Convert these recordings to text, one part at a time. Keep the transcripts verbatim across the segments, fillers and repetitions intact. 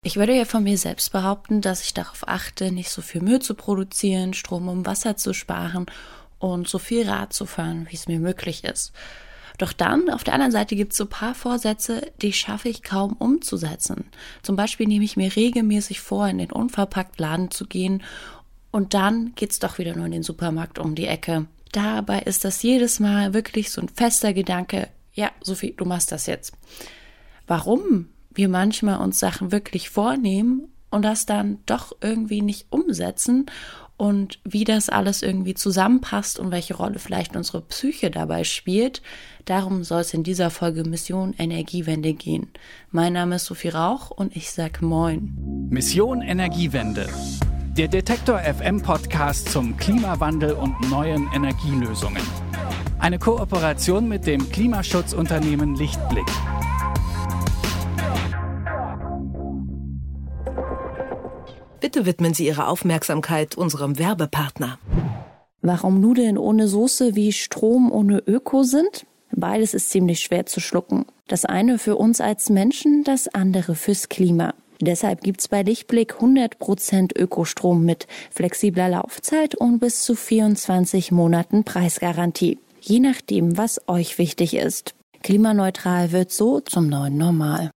Ich würde ja von mir selbst behaupten, dass ich darauf achte, nicht so viel Müll zu produzieren, Strom und Wasser zu sparen und so viel Rad zu fahren, wie es mir möglich ist. Doch dann, auf der anderen Seite gibt es so ein paar Vorsätze, die schaffe ich kaum umzusetzen. Zum Beispiel nehme ich mir regelmäßig vor, in den Unverpacktladen zu gehen und dann geht's doch wieder nur in den Supermarkt um die Ecke. Dabei ist das jedes Mal wirklich so ein fester Gedanke, ja, Sophie, du machst das jetzt. Warum wir manchmal uns Sachen wirklich vornehmen und das dann doch irgendwie nicht umsetzen und wie das alles irgendwie zusammenpasst und welche Rolle vielleicht unsere Psyche dabei spielt, darum soll es in dieser Folge Mission Energiewende gehen. Mein Name ist Sophie Rauch und ich sag Moin. Mission Energiewende. Der Detektor F M Podcast zum Klimawandel und neuen Energielösungen. Eine Kooperation mit dem Klimaschutzunternehmen Lichtblick. Bitte widmen Sie Ihre Aufmerksamkeit unserem Werbepartner. Warum Nudeln ohne Soße wie Strom ohne Öko sind? Beides ist ziemlich schwer zu schlucken. Das eine für uns als Menschen, das andere fürs Klima. Deshalb gibt's bei Lichtblick hundert Prozent Ökostrom mit flexibler Laufzeit und bis zu vierundzwanzig Monaten Preisgarantie. Je nachdem, was euch wichtig ist. Klimaneutral wird so zum neuen Normal.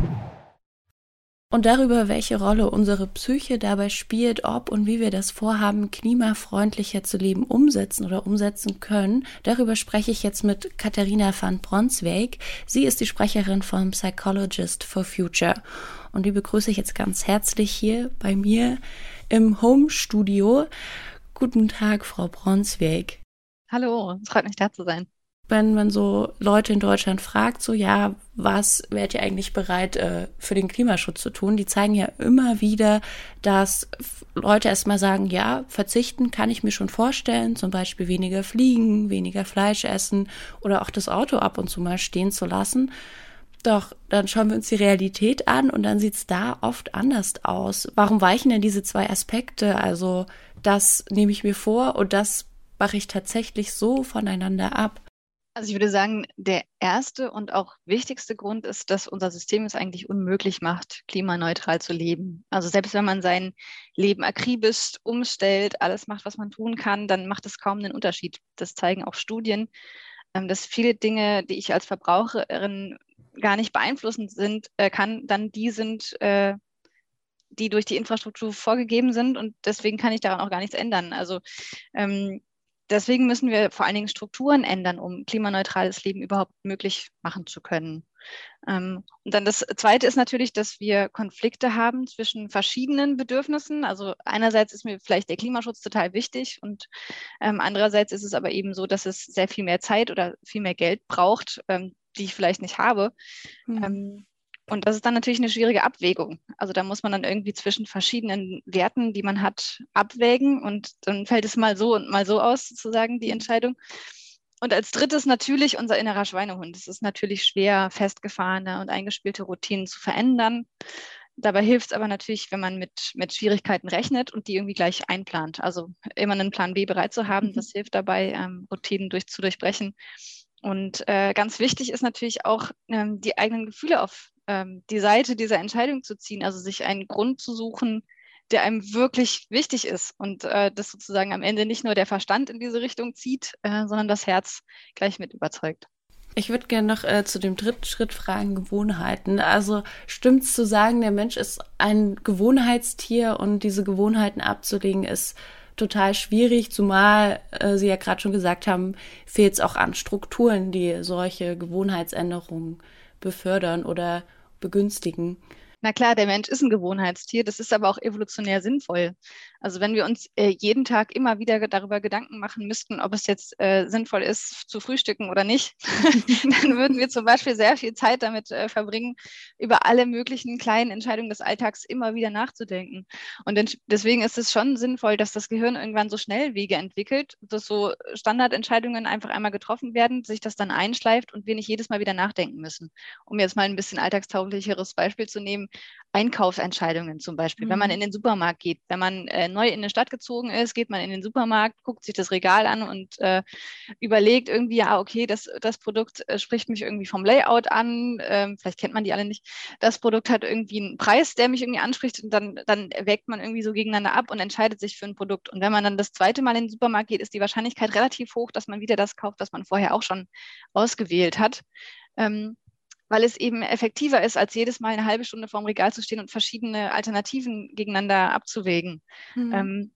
Und darüber, welche Rolle unsere Psyche dabei spielt, ob und wie wir das Vorhaben, klimafreundlicher zu leben, umsetzen oder umsetzen können, darüber spreche ich jetzt mit Katharina van Bronswijk. Sie ist die Sprecherin vom Psychologist for Future. Und die begrüße ich jetzt ganz herzlich hier bei mir im Home-Studio. Guten Tag, Frau Bronswijk. Hallo, es freut mich, da zu sein. Wenn man so Leute in Deutschland fragt, so ja, was wärt ihr eigentlich bereit äh, für den Klimaschutz zu tun? Die zeigen ja immer wieder, dass Leute erstmal sagen, ja, verzichten kann ich mir schon vorstellen, zum Beispiel weniger fliegen, weniger Fleisch essen oder auch das Auto ab und zu mal stehen zu lassen. Doch dann schauen wir uns die Realität an und dann sieht's da oft anders aus. Warum weichen denn diese zwei Aspekte? Also das nehme ich mir vor und das mache ich tatsächlich so voneinander ab. Also ich würde sagen, der erste und auch wichtigste Grund ist, dass unser System es eigentlich unmöglich macht, klimaneutral zu leben. Also selbst wenn man sein Leben akribisch umstellt, alles macht, was man tun kann, dann macht es kaum einen Unterschied. Das zeigen auch Studien, dass viele Dinge, die ich als Verbraucherin gar nicht beeinflussen sind, kann, dann die sind, die durch die Infrastruktur vorgegeben sind und deswegen kann ich daran auch gar nichts ändern. Also ähm, Deswegen müssen wir vor allen Dingen Strukturen ändern, um klimaneutrales Leben überhaupt möglich machen zu können. Ähm, und dann das Zweite ist natürlich, dass wir Konflikte haben zwischen verschiedenen Bedürfnissen. Also einerseits ist mir vielleicht der Klimaschutz total wichtig und ähm, andererseits ist es aber eben so, dass es sehr viel mehr Zeit oder viel mehr Geld braucht, ähm, die ich vielleicht nicht habe. Mhm. Ähm, Und das ist dann natürlich eine schwierige Abwägung. Also da muss man dann irgendwie zwischen verschiedenen Werten, die man hat, abwägen und dann fällt es mal so und mal so aus, sozusagen, die Entscheidung. Und als drittes natürlich unser innerer Schweinehund. Es ist natürlich schwer, festgefahrene und eingespielte Routinen zu verändern. Dabei hilft es aber natürlich, wenn man mit, mit Schwierigkeiten rechnet und die irgendwie gleich einplant. Also immer einen Plan B bereit zu haben, das hilft dabei, ähm, Routinen durch, zu durchbrechen. Und äh, ganz wichtig ist natürlich auch, ähm, die eigenen Gefühle auf ähm, die Seite dieser Entscheidung zu ziehen, also sich einen Grund zu suchen, der einem wirklich wichtig ist und äh, das sozusagen am Ende nicht nur der Verstand in diese Richtung zieht, äh, sondern das Herz gleich mit überzeugt. Ich würde gerne noch äh, zu dem dritten Schritt fragen, Gewohnheiten. Also stimmt's zu sagen, der Mensch ist ein Gewohnheitstier und diese Gewohnheiten abzulegen ist total schwierig, zumal äh, Sie ja gerade schon gesagt haben, fehlt es auch an Strukturen, die solche Gewohnheitsänderungen befördern oder begünstigen. Na klar, der Mensch ist ein Gewohnheitstier, das ist aber auch evolutionär sinnvoll. Also wenn wir uns äh, jeden Tag immer wieder darüber Gedanken machen müssten, ob es jetzt äh, sinnvoll ist, zu frühstücken oder nicht, dann würden wir zum Beispiel sehr viel Zeit damit äh, verbringen, über alle möglichen kleinen Entscheidungen des Alltags immer wieder nachzudenken. Und deswegen ist es schon sinnvoll, dass das Gehirn irgendwann so Schnellwege entwickelt, dass so Standardentscheidungen einfach einmal getroffen werden, sich das dann einschleift und wir nicht jedes Mal wieder nachdenken müssen. Um jetzt mal ein bisschen alltagstauglicheres Beispiel zu nehmen, Einkaufsentscheidungen zum Beispiel. Mhm. Wenn man in den Supermarkt geht, wenn man äh, neu in eine Stadt gezogen ist, geht man in den Supermarkt, guckt sich das Regal an und äh, überlegt irgendwie, ja, okay, das, das Produkt äh, spricht mich irgendwie vom Layout an, ähm, vielleicht kennt man die alle nicht. Das Produkt hat irgendwie einen Preis, der mich irgendwie anspricht und dann, dann wägt man irgendwie so gegeneinander ab und entscheidet sich für ein Produkt. Und wenn man dann das zweite Mal in den Supermarkt geht, ist die Wahrscheinlichkeit relativ hoch, dass man wieder das kauft, was man vorher auch schon ausgewählt hat. Ähm, weil es eben effektiver ist, als jedes Mal eine halbe Stunde vorm Regal zu stehen und verschiedene Alternativen gegeneinander abzuwägen. Mhm. Ähm,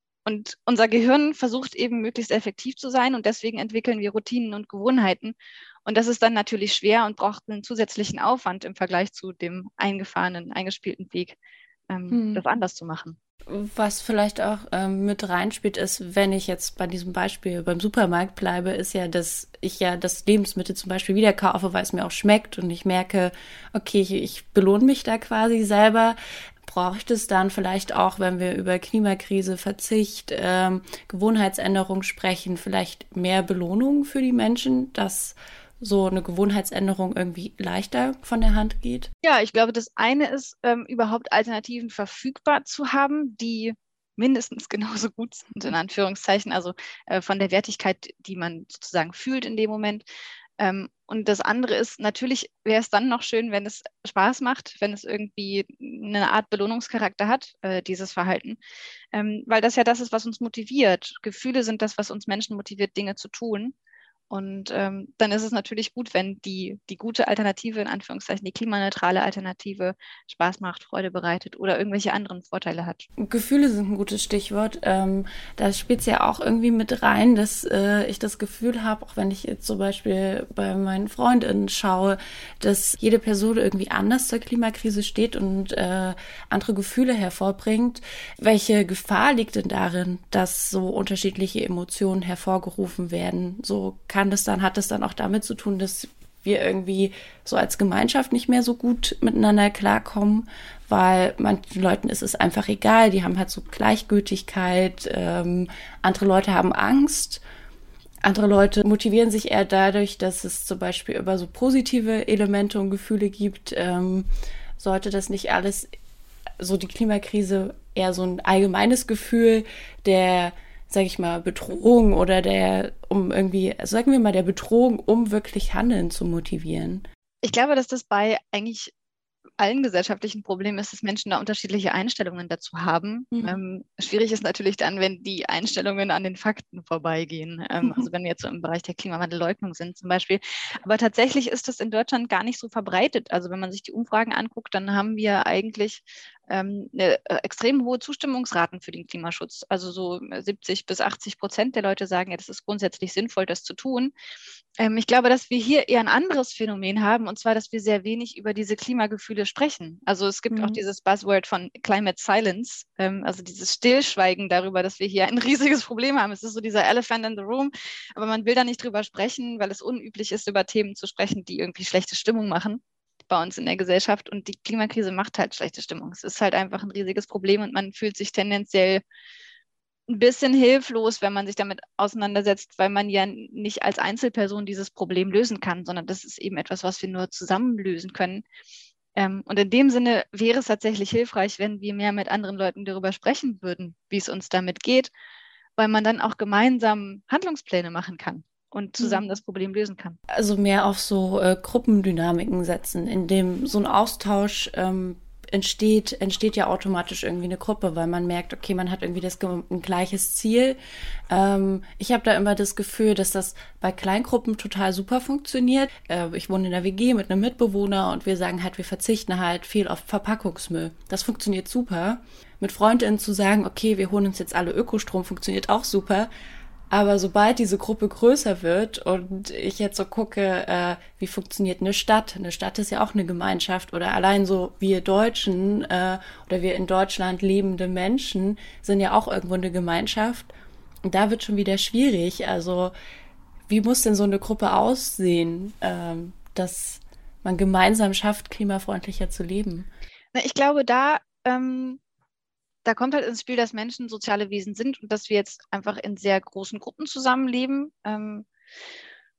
und unser Gehirn versucht eben möglichst effektiv zu sein und deswegen entwickeln wir Routinen und Gewohnheiten. Und das ist dann natürlich schwer und braucht einen zusätzlichen Aufwand im Vergleich zu dem eingefahrenen, eingespielten Weg, ähm, mhm. das anders zu machen. Was vielleicht auch ähm, mit reinspielt, ist, wenn ich jetzt bei diesem Beispiel beim Supermarkt bleibe, ist ja, dass ich ja das Lebensmittel zum Beispiel wieder kaufe, weil es mir auch schmeckt und ich merke, okay, ich, ich belohne mich da quasi selber. Brauche ich das dann vielleicht auch, wenn wir über Klimakrise, Verzicht, ähm, Gewohnheitsänderung sprechen, vielleicht mehr Belohnung für die Menschen, dass so eine Gewohnheitsänderung irgendwie leichter von der Hand geht? Ja, ich glaube, das eine ist, ähm, überhaupt Alternativen verfügbar zu haben, die mindestens genauso gut sind, in Anführungszeichen, also äh, von der Wertigkeit, die man sozusagen fühlt in dem Moment. Ähm, und das andere ist, natürlich wäre es dann noch schön, wenn es Spaß macht, wenn es irgendwie eine Art Belohnungscharakter hat, äh, dieses Verhalten, ähm, weil das ja das ist, was uns motiviert. Gefühle sind das, was uns Menschen motiviert, Dinge zu tun. Und ähm, dann ist es natürlich gut, wenn die, die gute Alternative, in Anführungszeichen, die klimaneutrale Alternative Spaß macht, Freude bereitet oder irgendwelche anderen Vorteile hat. Gefühle sind ein gutes Stichwort. Ähm, da spielt es ja auch irgendwie mit rein, dass äh, ich das Gefühl habe, auch wenn ich jetzt zum Beispiel bei meinen Freundinnen schaue, dass jede Person irgendwie anders zur Klimakrise steht und äh, andere Gefühle hervorbringt. Welche Gefahr liegt denn darin, dass so unterschiedliche Emotionen hervorgerufen werden? So kann das dann, hat das dann auch damit zu tun, dass wir irgendwie so als Gemeinschaft nicht mehr so gut miteinander klarkommen, weil manchen Leuten ist es einfach egal, die haben halt so Gleichgültigkeit, ähm, andere Leute haben Angst, andere Leute motivieren sich eher dadurch, dass es zum Beispiel über so positive Elemente und Gefühle gibt. Ähm, sollte das nicht alles, so die Klimakrise, eher so ein allgemeines Gefühl der, sag ich mal, Bedrohung oder der, um irgendwie, sagen wir mal, der Bedrohung, um wirklich Handeln zu motivieren? Ich glaube, dass das bei eigentlich allen gesellschaftlichen Problemen ist, dass Menschen da unterschiedliche Einstellungen dazu haben. Mhm. Ähm, schwierig ist natürlich dann, wenn die Einstellungen an den Fakten vorbeigehen. Ähm, mhm. Also wenn wir jetzt so im Bereich der Klimawandelleugnung sind zum Beispiel. Aber tatsächlich ist das in Deutschland gar nicht so verbreitet. Also wenn man sich die Umfragen anguckt, dann haben wir eigentlich ähm, eine, äh, extrem hohe Zustimmungsraten für den Klimaschutz. Also so siebzig bis achtzig Prozent der Leute sagen, ja, das ist grundsätzlich sinnvoll, das zu tun. Ähm, ich glaube, dass wir hier eher ein anderes Phänomen haben, und zwar, dass wir sehr wenig über diese Klimagefühle sprechen. Also es gibt mhm. auch dieses Buzzword von Climate Silence, ähm, also dieses Stillschweigen darüber, dass wir hier ein riesiges Problem haben. Es ist so dieser Elephant in the room, aber man will da nicht drüber sprechen, weil es unüblich ist, über Themen zu sprechen, die irgendwie schlechte Stimmung machen bei uns in der Gesellschaft, und die Klimakrise macht halt schlechte Stimmung. Es ist halt einfach ein riesiges Problem und man fühlt sich tendenziell ein bisschen hilflos, wenn man sich damit auseinandersetzt, weil man ja nicht als Einzelperson dieses Problem lösen kann, sondern das ist eben etwas, was wir nur zusammen lösen können. Ähm, und in dem Sinne wäre es tatsächlich hilfreich, wenn wir mehr mit anderen Leuten darüber sprechen würden, wie es uns damit geht, weil man dann auch gemeinsam Handlungspläne machen kann und zusammen das Problem lösen kann. Also mehr auf so äh, Gruppendynamiken setzen, in dem so ein Austausch ähm, entsteht, entsteht ja automatisch irgendwie eine Gruppe, weil man merkt, okay, man hat irgendwie das ein gleiches Ziel. Ähm, ich habe da immer das Gefühl, dass das bei Kleingruppen total super funktioniert. Äh, ich wohne in der W G mit einem Mitbewohner und wir sagen halt, wir verzichten halt viel auf Verpackungsmüll. Das funktioniert super. Mit Freundinnen zu sagen, okay, wir holen uns jetzt alle Ökostrom, funktioniert auch super. Aber sobald diese Gruppe größer wird und ich jetzt so gucke, äh, wie funktioniert eine Stadt? Eine Stadt ist ja auch eine Gemeinschaft, oder allein so wir Deutschen äh, oder wir in Deutschland lebende Menschen sind ja auch irgendwo eine Gemeinschaft. Und da wird schon wieder schwierig. Also wie muss denn so eine Gruppe aussehen, ähm, dass man gemeinsam schafft, klimafreundlicher zu leben? Na, ich glaube, da... Ähm Da kommt halt ins Spiel, dass Menschen soziale Wesen sind und dass wir jetzt einfach in sehr großen Gruppen zusammenleben. Ähm,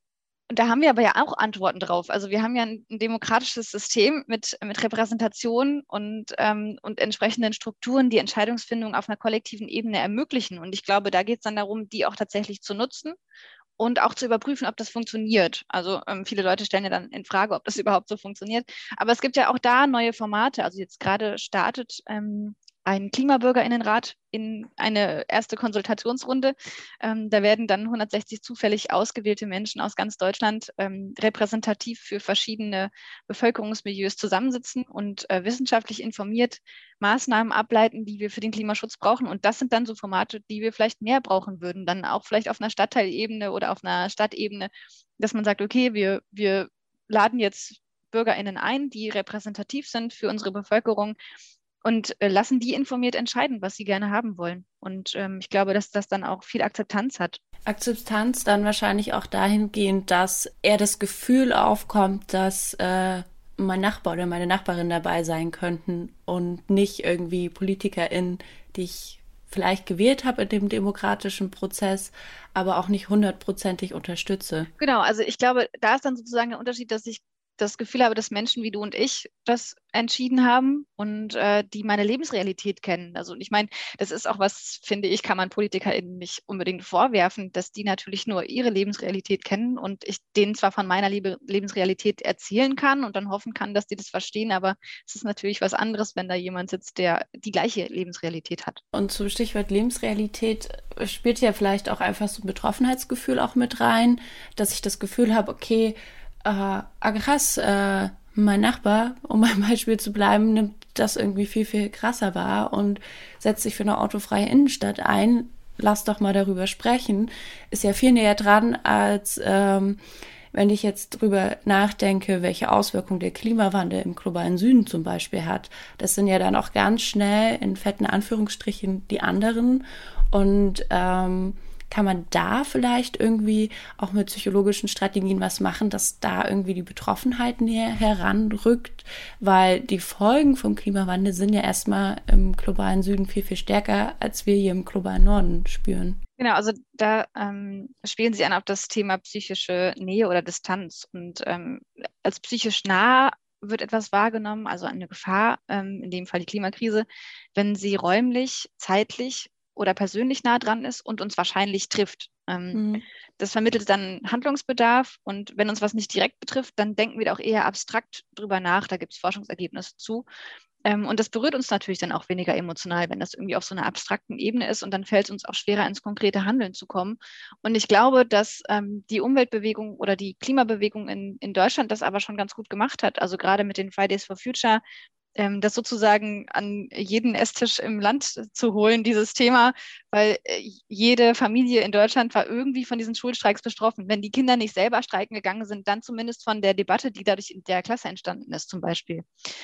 Und da haben wir aber ja auch Antworten drauf. Also wir haben ja ein, ein demokratisches System mit, mit Repräsentation und, ähm, und entsprechenden Strukturen, die Entscheidungsfindung auf einer kollektiven Ebene ermöglichen. Und ich glaube, da geht es dann darum, die auch tatsächlich zu nutzen und auch zu überprüfen, ob das funktioniert. Also ähm, viele Leute stellen ja dann in Frage, ob das überhaupt so funktioniert. Aber es gibt ja auch da neue Formate. Also jetzt gerade startet ähm, ein KlimabürgerInnenrat in eine erste Konsultationsrunde. Ähm, da werden dann hundertsechzig zufällig ausgewählte Menschen aus ganz Deutschland ähm, repräsentativ für verschiedene Bevölkerungsmilieus zusammensitzen und äh, wissenschaftlich informiert Maßnahmen ableiten, die wir für den Klimaschutz brauchen. Und das sind dann so Formate, die wir vielleicht mehr brauchen würden, dann auch vielleicht auf einer Stadtteilebene oder auf einer Stadtebene, dass man sagt, okay, wir, wir laden jetzt BürgerInnen ein, die repräsentativ sind für unsere Bevölkerung, und äh, lassen die informiert entscheiden, was sie gerne haben wollen. Und ähm, ich glaube, dass das dann auch viel Akzeptanz hat. Akzeptanz dann wahrscheinlich auch dahingehend, dass eher das Gefühl aufkommt, dass äh, mein Nachbar oder meine Nachbarin dabei sein könnten und nicht irgendwie PolitikerInnen, die ich vielleicht gewählt habe in dem demokratischen Prozess, aber auch nicht hundertprozentig unterstütze. Genau, also ich glaube, da ist dann sozusagen der Unterschied, dass ich das Gefühl habe, dass Menschen wie du und ich das entschieden haben und äh, die meine Lebensrealität kennen. Also ich meine, das ist auch was, finde ich, kann man PolitikerInnen nicht unbedingt vorwerfen, dass die natürlich nur ihre Lebensrealität kennen und ich denen zwar von meiner Lebe- Lebensrealität erzählen kann und dann hoffen kann, dass die das verstehen, aber es ist natürlich was anderes, wenn da jemand sitzt, der die gleiche Lebensrealität hat. Und zum Stichwort Lebensrealität spielt ja vielleicht auch einfach so ein Betroffenheitsgefühl auch mit rein, dass ich das Gefühl habe, okay, äh, ah krass, äh, mein Nachbar, um beim Beispiel zu bleiben, nimmt das irgendwie viel, viel krasser wahr und setzt sich für eine autofreie Innenstadt ein. Lass doch mal darüber sprechen. Ist ja viel näher dran, als ähm, wenn ich jetzt drüber nachdenke, welche Auswirkungen der Klimawandel im globalen Süden zum Beispiel hat. Das sind ja dann auch ganz schnell in fetten Anführungsstrichen die anderen. Und ähm, kann man da vielleicht irgendwie auch mit psychologischen Strategien was machen, dass da irgendwie die Betroffenheit näher heranrückt, weil die Folgen vom Klimawandel sind ja erstmal im globalen Süden viel, viel stärker, als wir hier im globalen Norden spüren. Genau, also da ähm, spielen Sie an auf das Thema psychische Nähe oder Distanz. Und ähm, als psychisch nah wird etwas wahrgenommen, also eine Gefahr, ähm, in dem Fall die Klimakrise, wenn sie räumlich, zeitlich oder persönlich nah dran ist und uns wahrscheinlich trifft. Ähm, mhm. Das vermittelt dann Handlungsbedarf und wenn uns was nicht direkt betrifft, dann denken wir da auch eher abstrakt drüber nach. Da gibt es Forschungsergebnisse zu. Ähm, und das berührt uns natürlich dann auch weniger emotional, wenn das irgendwie auf so einer abstrakten Ebene ist und dann fällt es uns auch schwerer, ins konkrete Handeln zu kommen. Und ich glaube, dass ähm, die Umweltbewegung oder die Klimabewegung in, in Deutschland das aber schon ganz gut gemacht hat. Also gerade mit den Fridays for Future, das sozusagen an jeden Esstisch im Land zu holen, dieses Thema, weil jede Familie in Deutschland war irgendwie von diesen Schulstreiks betroffen. Wenn die Kinder nicht selber streiken gegangen sind, dann zumindest von der Debatte, die dadurch in der Klasse entstanden ist zum Beispiel.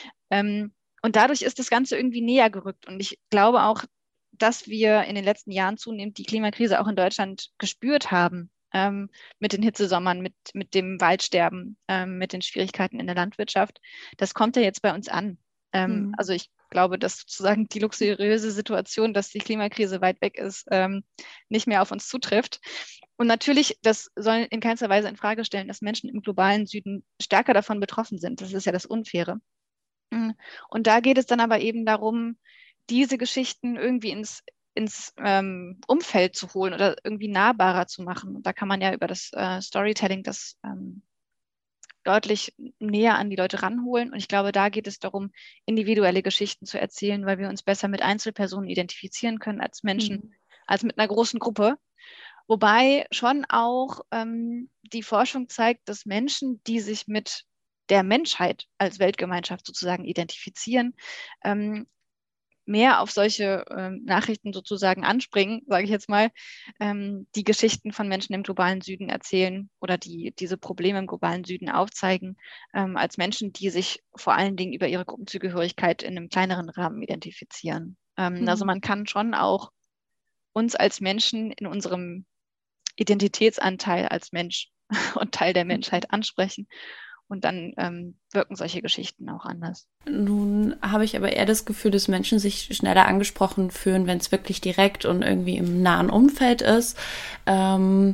Und dadurch ist das Ganze irgendwie näher gerückt. Und ich glaube auch, dass wir in den letzten Jahren zunehmend die Klimakrise auch in Deutschland gespürt haben. Ähm, mit den Hitzesommern, mit, mit dem Waldsterben, ähm, mit den Schwierigkeiten in der Landwirtschaft. Das kommt ja jetzt bei uns an. Ähm, mhm. Also ich glaube, dass sozusagen die luxuriöse Situation, dass die Klimakrise weit weg ist, ähm, nicht mehr auf uns zutrifft. Und natürlich, das soll in keinster Weise in Frage stellen, dass Menschen im globalen Süden stärker davon betroffen sind. Das ist ja das Unfaire. Und da geht es dann aber eben darum, diese Geschichten irgendwie ins, ins ähm, Umfeld zu holen oder irgendwie nahbarer zu machen. Und da kann man ja über das äh, Storytelling das ähm, deutlich näher an die Leute ranholen. Und ich glaube, da geht es darum, individuelle Geschichten zu erzählen, weil wir uns besser mit Einzelpersonen identifizieren können als Menschen, mhm. als mit einer großen Gruppe. Wobei schon auch ähm, die Forschung zeigt, dass Menschen, die sich mit der Menschheit als Weltgemeinschaft sozusagen identifizieren, ähm, mehr auf solche ähm, Nachrichten sozusagen anspringen, sage ich jetzt mal, ähm, die Geschichten von Menschen im globalen Süden erzählen oder die diese Probleme im globalen Süden aufzeigen, ähm, als Menschen, die sich vor allen Dingen über ihre Gruppenzugehörigkeit in einem kleineren Rahmen identifizieren. Ähm, mhm. Also man kann schon auch uns als Menschen in unserem Identitätsanteil als Mensch und Teil der Menschheit ansprechen. Und dann ähm, wirken solche Geschichten auch anders. Nun habe ich aber eher das Gefühl, dass Menschen sich schneller angesprochen fühlen, wenn es wirklich direkt und irgendwie im nahen Umfeld ist. Ähm,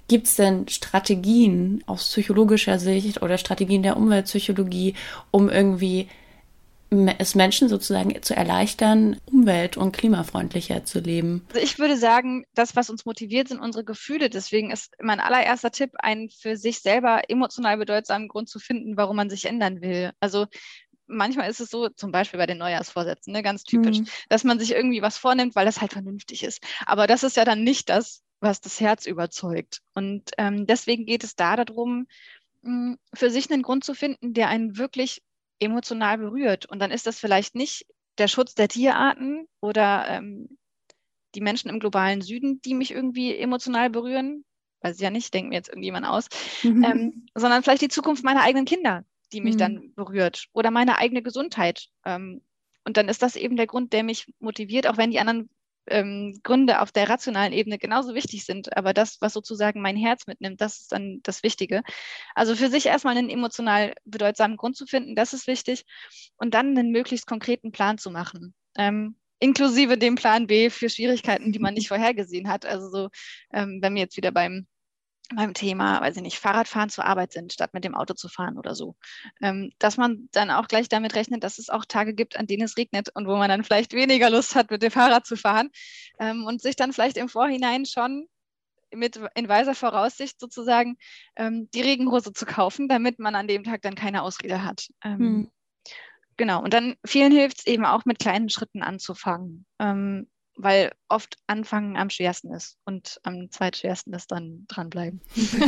Gibt es denn Strategien aus psychologischer Sicht oder Strategien der Umweltpsychologie, um irgendwie es Menschen sozusagen zu erleichtern, umwelt- und klimafreundlicher zu leben? Also ich würde sagen, das, was uns motiviert, sind unsere Gefühle. Deswegen ist mein allererster Tipp, einen für sich selber emotional bedeutsamen Grund zu finden, warum man sich ändern will. Also manchmal ist es so, zum Beispiel bei den Neujahrsvorsätzen, ne, ganz typisch, mhm. dass man sich irgendwie was vornimmt, weil das halt vernünftig ist. Aber das ist ja dann nicht das, was das Herz überzeugt. Und ähm, deswegen geht es da darum, mh, für sich einen Grund zu finden, der einen wirklich emotional berührt. Und dann ist das vielleicht nicht der Schutz der Tierarten oder ähm, die Menschen im globalen Süden, die mich irgendwie emotional berühren, weiß ich ja nicht, denkt mir jetzt irgendjemand aus, mhm. ähm, sondern vielleicht die Zukunft meiner eigenen Kinder, die mich mhm. dann berührt, oder meine eigene Gesundheit. Ähm, und dann ist das eben der Grund, der mich motiviert, auch wenn die anderen ähm, Gründe auf der rationalen Ebene genauso wichtig sind. Aber das, was sozusagen mein Herz mitnimmt, das ist dann das Wichtige. Also für sich erstmal einen emotional bedeutsamen Grund zu finden, das ist wichtig. Und dann einen möglichst konkreten Plan zu machen. Ähm, inklusive dem Plan B für Schwierigkeiten, die man nicht vorhergesehen hat. Also so, ähm, wenn wir jetzt wieder beim beim Thema, weiß ich nicht, Fahrradfahren zur Arbeit sind, statt mit dem Auto zu fahren oder so. Ähm, dass man dann auch gleich damit rechnet, dass es auch Tage gibt, an denen es regnet und wo man dann vielleicht weniger Lust hat, mit dem Fahrrad zu fahren ähm, und sich dann vielleicht im Vorhinein schon mit in weiser Voraussicht sozusagen ähm, die Regenhose zu kaufen, damit man an dem Tag dann keine Ausrede hat. Ähm, hm. Genau, und dann vielen hilft es eben auch mit kleinen Schritten anzufangen. Ähm, weil oft Anfangen am schwersten ist und am zweitschwersten ist dann dranbleiben.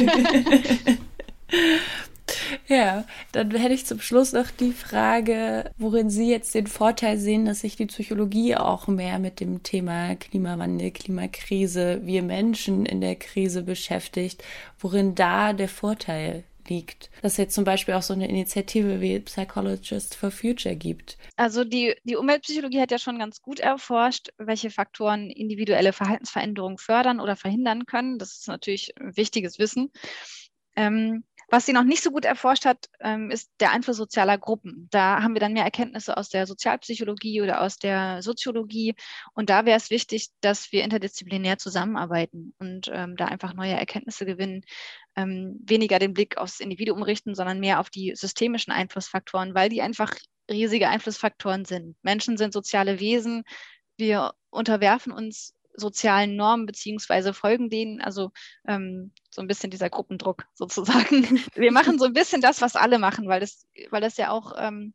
Ja, dann hätte ich zum Schluss noch die Frage, worin Sie jetzt den Vorteil sehen, dass sich die Psychologie auch mehr mit dem Thema Klimawandel, Klimakrise, wir Menschen in der Krise beschäftigt, worin da der Vorteil liegt, dass es jetzt zum Beispiel auch so eine Initiative wie Psychologists for Future gibt. Also die, die Umweltpsychologie hat ja schon ganz gut erforscht, welche Faktoren individuelle Verhaltensveränderungen fördern oder verhindern können. Das ist natürlich wichtiges Wissen. Ähm, was sie noch nicht so gut erforscht hat, ähm, ist der Einfluss sozialer Gruppen. Da haben wir dann mehr Erkenntnisse aus der Sozialpsychologie oder aus der Soziologie. Und da wäre es wichtig, dass wir interdisziplinär zusammenarbeiten und ähm, da einfach neue Erkenntnisse gewinnen. Ähm, weniger den Blick aufs Individuum richten, sondern mehr auf die systemischen Einflussfaktoren, weil die einfach riesige Einflussfaktoren sind. Menschen sind soziale Wesen. Wir unterwerfen uns sozialen Normen beziehungsweise folgen denen, also ähm, so ein bisschen dieser Gruppendruck sozusagen. Wir machen so ein bisschen das, was alle machen, weil das, weil das ja auch ähm,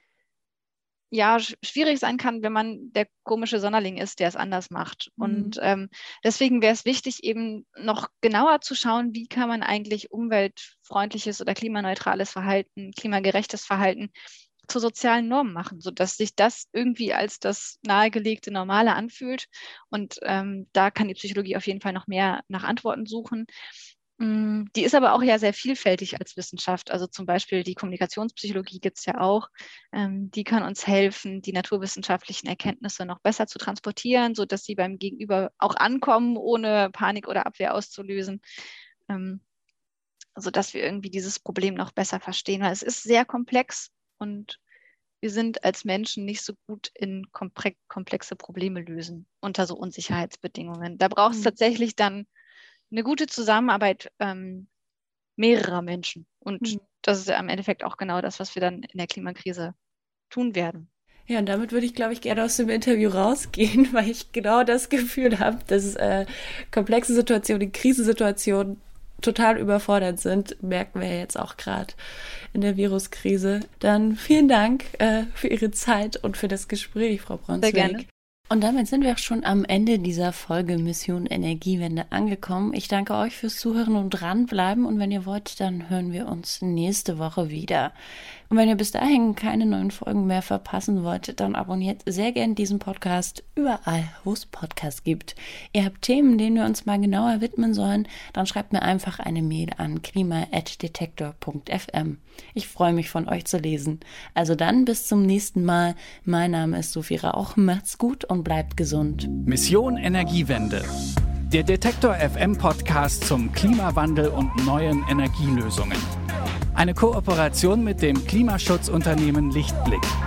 ja, schwierig sein kann, wenn man der komische Sonderling ist, der es anders macht. Mhm. Und ähm, deswegen wäre es wichtig, eben noch genauer zu schauen, wie kann man eigentlich umweltfreundliches oder klimaneutrales Verhalten, klimagerechtes Verhalten zu sozialen Normen machen, sodass sich das irgendwie als das nahegelegte Normale anfühlt. Und ähm, da kann die Psychologie auf jeden Fall noch mehr nach Antworten suchen. Die ist aber auch ja sehr vielfältig als Wissenschaft. Also zum Beispiel die Kommunikationspsychologie gibt es ja auch. Ähm, die kann uns helfen, die naturwissenschaftlichen Erkenntnisse noch besser zu transportieren, sodass sie beim Gegenüber auch ankommen, ohne Panik oder Abwehr auszulösen. Ähm, sodass wir irgendwie dieses Problem noch besser verstehen. Weil es ist sehr komplex und wir sind als Menschen nicht so gut in komplexe Probleme lösen unter so Unsicherheitsbedingungen. Da braucht es mhm. tatsächlich dann eine gute Zusammenarbeit ähm, mehrerer Menschen. Und mhm. das ist ja im Endeffekt auch genau das, was wir dann in der Klimakrise tun werden. Ja, und damit würde ich, glaube ich, gerne aus dem Interview rausgehen, weil ich genau das Gefühl habe, dass äh, komplexe Situationen, Krisensituationen total überfordert sind, merken wir jetzt auch gerade in der Viruskrise. Dann vielen Dank äh, für Ihre Zeit und für das Gespräch, Frau Bronswig. Sehr gerne. Und damit sind wir auch schon am Ende dieser Folge Mission Energiewende angekommen. Ich danke euch fürs Zuhören und dranbleiben. Und wenn ihr wollt, dann hören wir uns nächste Woche wieder. Und wenn ihr bis dahin keine neuen Folgen mehr verpassen wollt, dann abonniert sehr gern diesen Podcast überall, wo es Podcasts gibt. Ihr habt Themen, denen wir uns mal genauer widmen sollen, dann schreibt mir einfach eine Mail an klima at detektor punkt f m. Ich freue mich, von euch zu lesen. Also dann bis zum nächsten Mal. Mein Name ist Sophie Rauch. Macht's gut und bleibt gesund. Mission Energiewende. Der Detektor F M Podcast zum Klimawandel und neuen Energielösungen. Eine Kooperation mit dem Klimaschutzunternehmen Lichtblick.